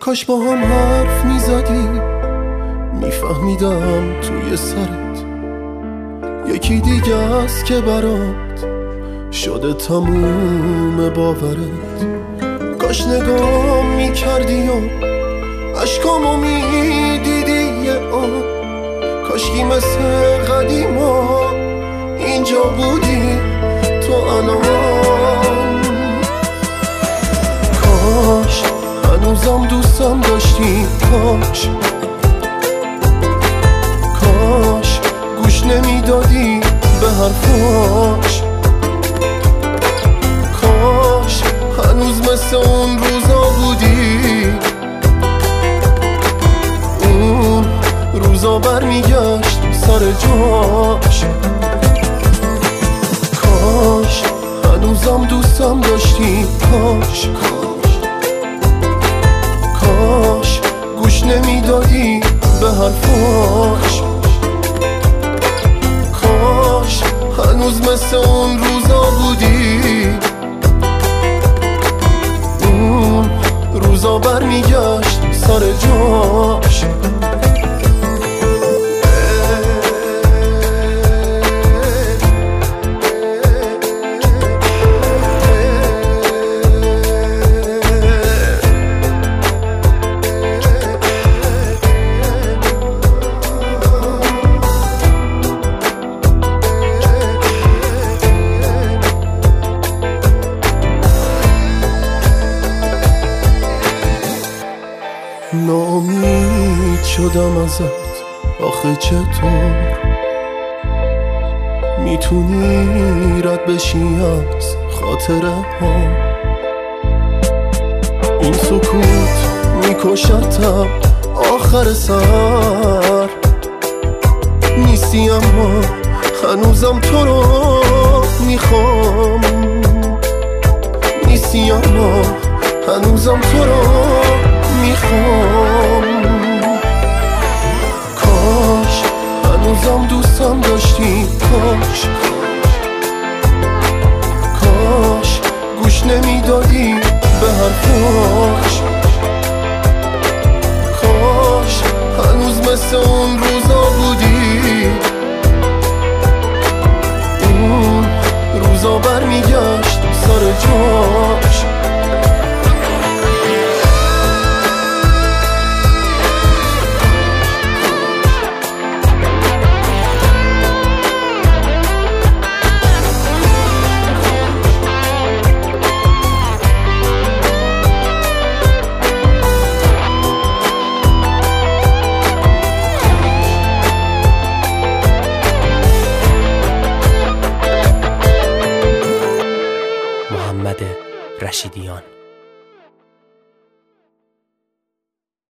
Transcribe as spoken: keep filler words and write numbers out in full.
کاش با هم حرف میزدی، میفهمیدم توی سرت یکی دیگه است که برات شده تموم باورت. کاش نگاه میکردی و عشقامو میدیدی یه آن، کاشکی مثل قدیما اینجا بودی تو الان. کاش هنوزم دوستم داشتی، کاش کاش گوش نمیدادی به حرفاش، کاش هنوز مثل اون روزا بودی، اون روزا برمیگشت سر جاش. کاش هنوزم دوستم داشتی، کاش کاش گوش نمیدادی به حرفاش، کاش هنوز مثل اون روزا بودی، اون روزا برمیگشت سر جاش. ناامید شدم ازت، آخه چطور میتونی رد بشی از خاطره ها؟ این سکوت میکشتم آخر سر، نیستی اما هنوزم تو رو میخوام، نیستی اما هنوزم تو رو میخوام. کاش هنوزم دوستم داشتی، کاش کاش گوش نمیدادی به حرفاش، کاش هنوز مثل اون روزا بودی، اون روزا برمیگشت سر جاش. محمد رشیدیان.